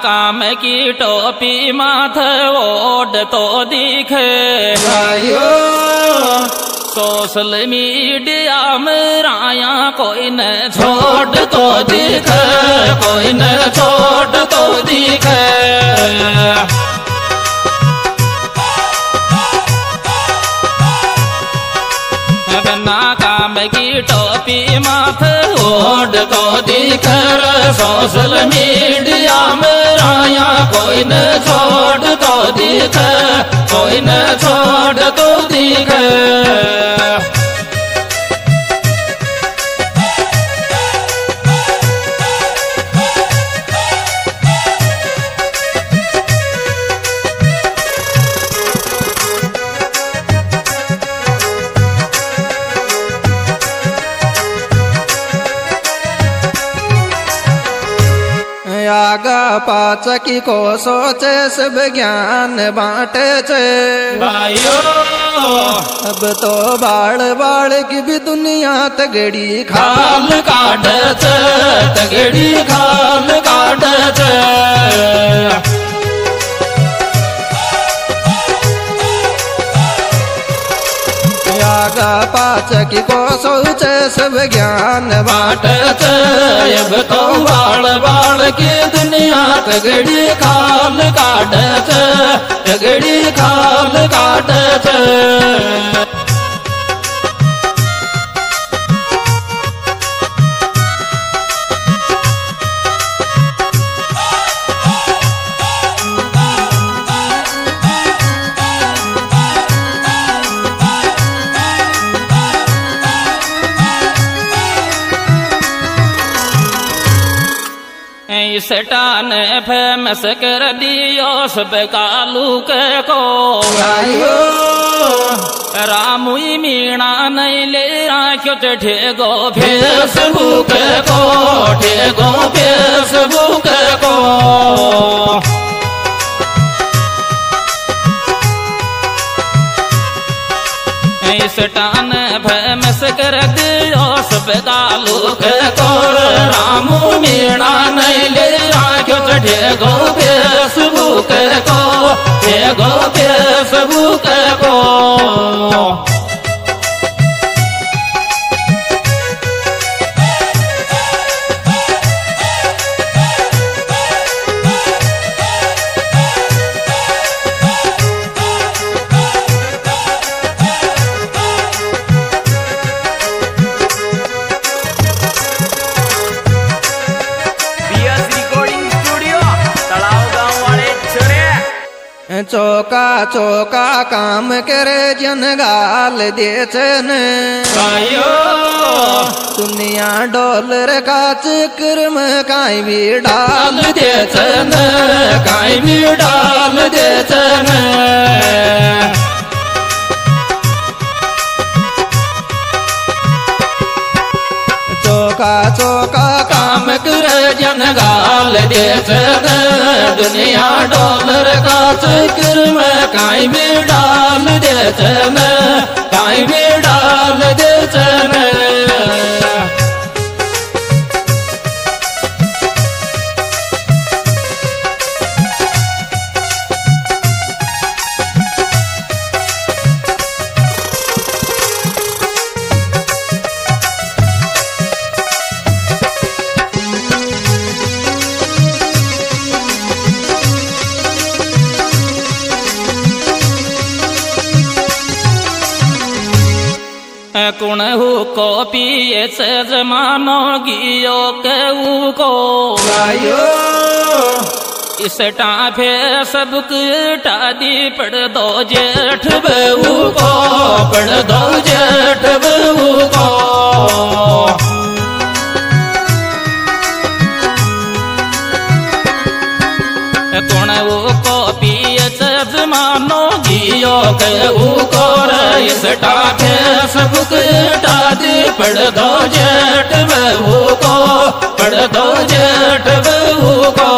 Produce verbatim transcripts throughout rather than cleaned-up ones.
काम की टोपी माथे ओढ़ तो दिखे भाइयो सोशल मीडिया में राया कोई न छोड़ तो दिखे, कोई न छोड़ तो दिखे। बिना काम की टोपी माथे ओढ़ तो दिखे, सोशल मीडिया में राया कोई न छोड़ तो दिखे, कोई न छोड़ तो दिखे। आगा पाचकी को सोचे सब ज्ञान बांटे छे भाइयों अब तो बाल बाल की भी दुनिया तगड़ी खाल काट छे, तगड़ी खाल काट छे। आगा पाचकी को सोचे सब ज्ञान बांटे छे अब तो बाल बाल की दुनिया तगड़ी खाल काट छे, तगड़ी खाल काट छे। सेटान फेमस कर दियो सब कालू के को रामुई मीणा नहीं ले राख्यो ठेगो फेसबुक को, ठेगो फेसबुक को। सेटान फेमस कर दियो सब कालू के को रामू मीणा नहीं ले राख्यो ठेगो फेसबुक को, ठेगो फेसबुक को। चौका चौका काम करे जन गाल दे छन दुनिया डॉलर का चक्कर में काई भी डाल दे छन, काई भी डाल दे छन। चौका चौका काम करे जन गाल दे छन दुनिया डॉलर का चक्कर में काई भी डाल दे छन, काई भी डाल दे छन। कुण हु को पिए से जमानो गियो के को इस टाफे सबक टादी पढ़ दो जेठ बहू को, पढ़ दो जेठ बहू को। कुण हु को पिए से जमानो गियो के को इस टाफे सबक टादी पढ़ दो जेठ बहू को, पढ़ दो जेठ बहू को।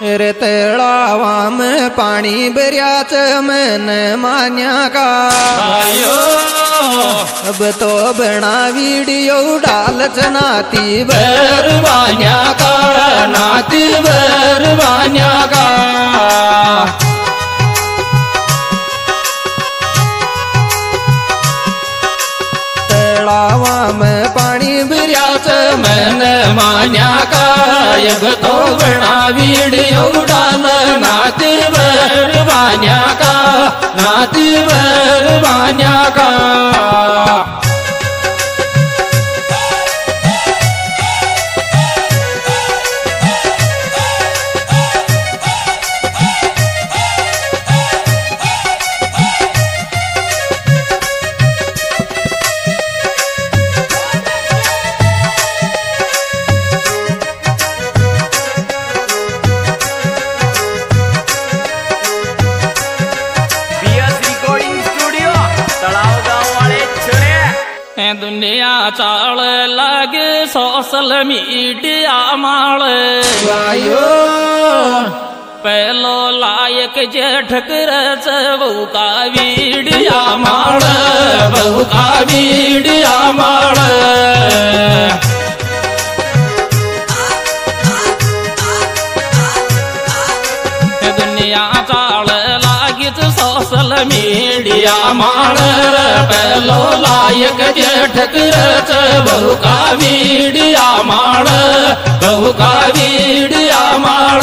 रे तळावा में पाणी बऱ्याच मन मान्या का आयो अब तो बना वीडियो डालच नाती बरवान्या का नाती बरवान्या का तळावा में पाणी बिर्याच मन मान्या का यग तो बना वीडियो डाल नाती बरवान्या का नाती बरवान्या का दुनिया चाल लागे सोशल मीडिया माल वायो पहलो लायक जेठ करच बहु का वीडिया माल बहु का वीडिया माल दुनिया चाल लागिच सोशल मीडिया माल पहलो लायक जेठ करच बहु का वीडिया माल बहु का वीडिया माल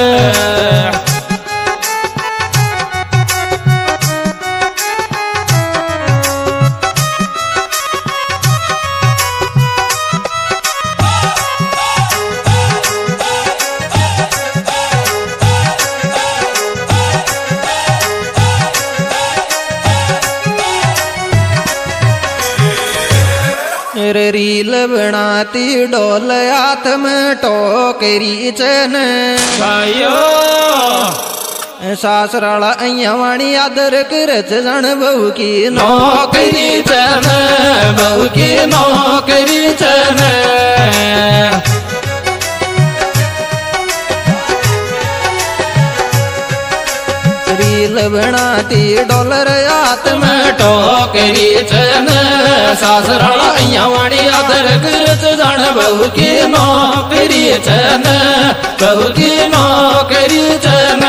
रील बनाती डोल हाथ में टोकरी चन भाइयो सासराला अय्यावाणी आदर करच जण बहु की नौकरी चन बहु की नौकरी चन रील बनाती डॉलर हाथ में टोकरी चन सासराला अय्यावाणी आदर करच जण बहु की नौकरी चन बहु की नौकरी चन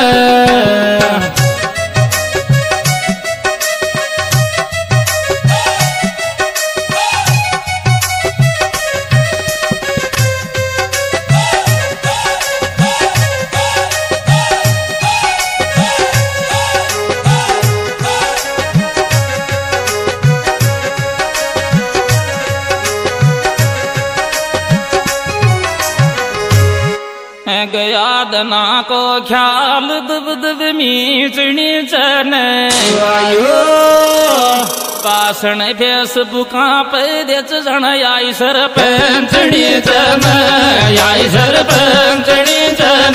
गया दना को ख्याल दुब दुब मीचनी चन वायो पाषण फेसबुका पे देच जण याई सरपंचणी चन याई सरपंचणी चन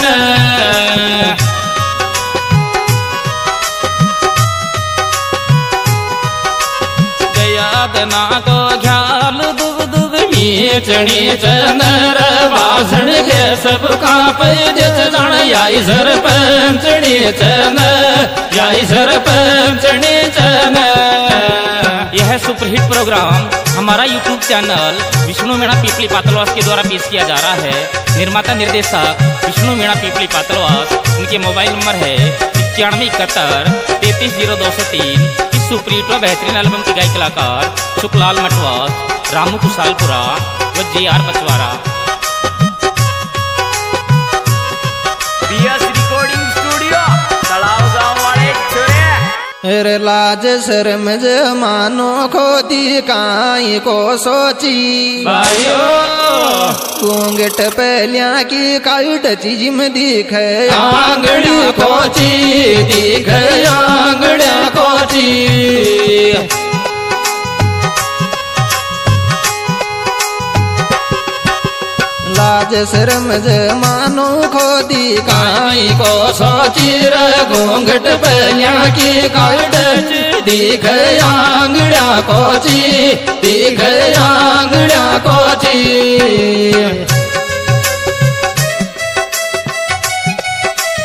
गया दना को ख्याल दुब दुब मीचनी चन भाषण के सब का पैदच जण याई सरपंचणी चन याई सरपंचणी चन यह सुपरहिट प्रोग्राम हमारा यूट्यूब चैनल विष्णु मीणा पीपली पातलवास के द्वारा पेश किया जा रहा है। निर्माता निर्देशक विष्णु मीणा पीपली पातलवास, उनके मोबाइल नंबर है इक्यानवे इकहत्तर तैतीस जीरो दो सौ तीन। इस सुपरहिट व बेहतरीन एल्बम के गायक कलाकार सुखलाल मटवास, रामू कुशालपुरा व जे आर बचवारा। लाज शर्म मानो खोदी काई को सोची भाइयो घूंघट पहलिया की काइट चीज में दिख आंगड़ी कोची दिख आंगड़ा कोची लाज शर्म मानो खोदी काई को सोची रे घूंघट पहलिया की काइट दिख आंगड़ा कोची दिख आंगड़ा कोची।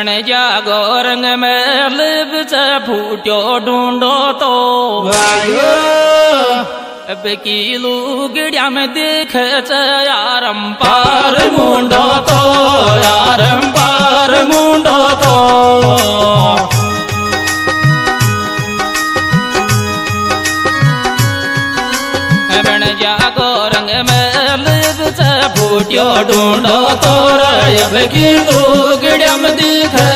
बन जागो रंग में लिप्स फूट्यो ढूंढो तो वायो अब की लुगड़िया में देख यारम पार मुंडो तो यारम पार मुंडो तो बन जागो रंग में लिप्स फूट्यो ढूंढो तो अब की लुगड़िया में देख